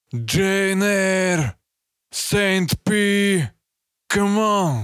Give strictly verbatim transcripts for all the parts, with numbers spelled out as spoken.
Jane Eyre, Saint P, come on.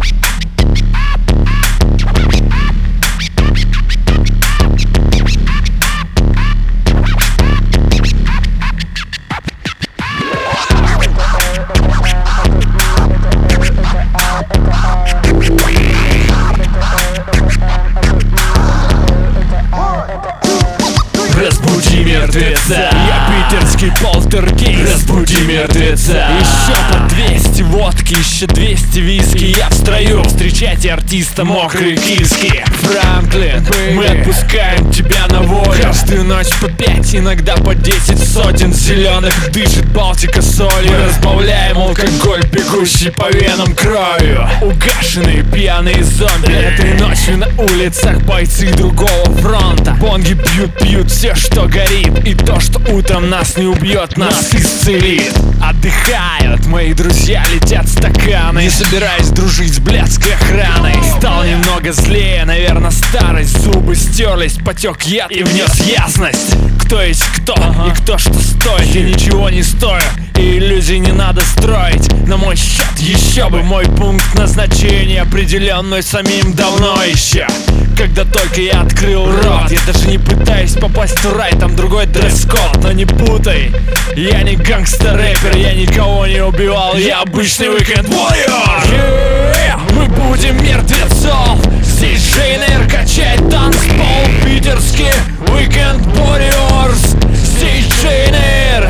Разбуди мертвеца. Я питерский полтергейст. Разбуди мертвеца. Еще по двести водки, еще двести виски. Я в строю, встречайте артиста мокрые киски. Франклин, мы отпускаем тебя на волю. Каждую ночь по пять, иногда по десять сотен зеленых. Дышит Балтика солью. Мы разбавляем алкоголь, бегущий по венам кровью. Угашенные пьяные зомби. Этой ночью на улицах бойцы другого фронта. Бонги бьют, пьют все, что горит. И то, что утром нас не убьет, нас исцелит. Отдыхают мои друзья, летят стаканы. Не собираюсь дружить с блядской охраной. Стал немного злее, наверное, старость. Зубы стерлись, потек яд и внес ясность. Кто есть кто и кто что стоит. Я ничего не стою, и иллюзий не надо строить. На мой счет еще бы мой пункт назначения, определенный самим давно еще. Когда только я открыл рот, я даже не пытаюсь попасть в рай, там другой дресс-код. Но не путай, я не гангстер-рэпер, я никого не убивал, я обычный weekend warrior. Yeah! Мы будем мертвецов, здесь Jane Eyre качает танцпол. Питерский weekend warriors, здесь Jane Eyre.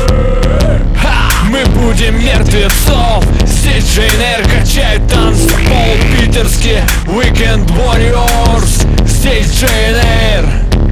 Мы будем мертвецов, здесь Jane Eyre качает танцпол. Питерский weekend warriors, здесь Jane Eyre.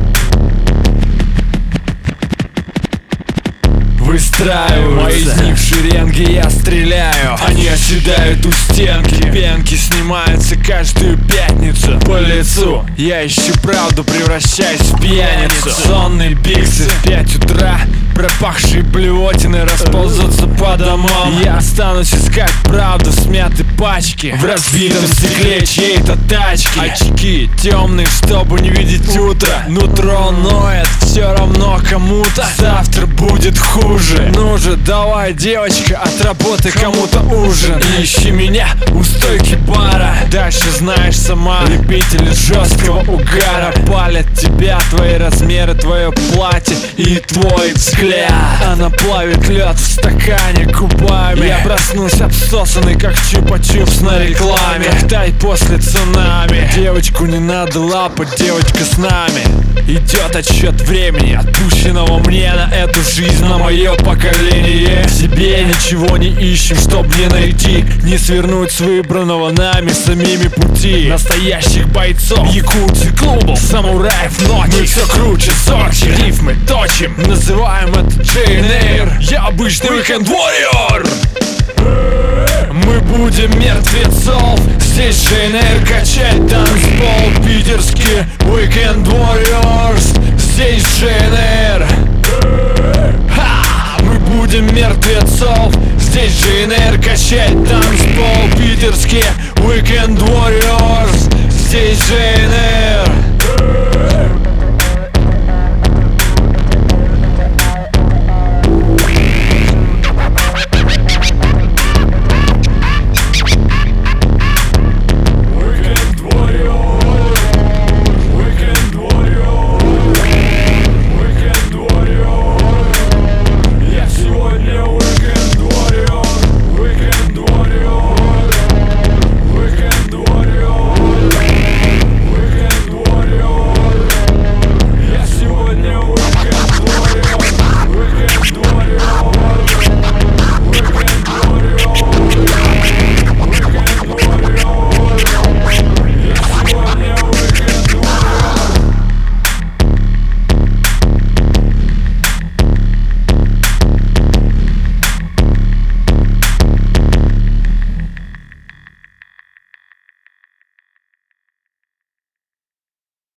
Выстраиваются мои дни в шеренге, я стреляю. Они оседают у стенки, пенки снимаются каждую пятницу. По лицу я ищу правду, превращаюсь в пьяницу. Сонные биксы в пять утра, пропахшие блевотины расползутся по домам. Я останусь искать правду в смятой пачке, в разбитом стекле чьей-то тачки. Очки темные, чтобы не видеть утро. Нутро ноет, все равно кому-то завтра будет хуже. Ну же, давай, девочка, отработай кому-то ужин. Ищи меня у стойки бара. Дальше знаешь сама, любители жесткого угара. Палят тебя твои размеры, твое платье и твой взгляд. Она плавит лед в стакане губами. Я проснусь обсосанный, как чупа-чупс на рекламе. Тай после цунами. Девочку не надо лапать, девочка с нами. Идет отсчет времени, отпущенного мне на эту жизнь, на мое поколение. В себе ничего не ищем, чтоб не найти, не свернуть с выбранного нами самими пути. Настоящих бойцов, якутцы, клубов, самураев, ноги. Мы все круче, зорче, рифмы точим. Называем это Jane Eyre. Я обычный weekend warrior. Мы будем мертвецов, здесь Jane Eyre качает танцпол. Питерский weekend warriors, здесь Jane Eyre. Мы будем мертвецов, здесь Jane Eyre качает танцпол. Питерский weekend warriors, здесь Jane Eyre.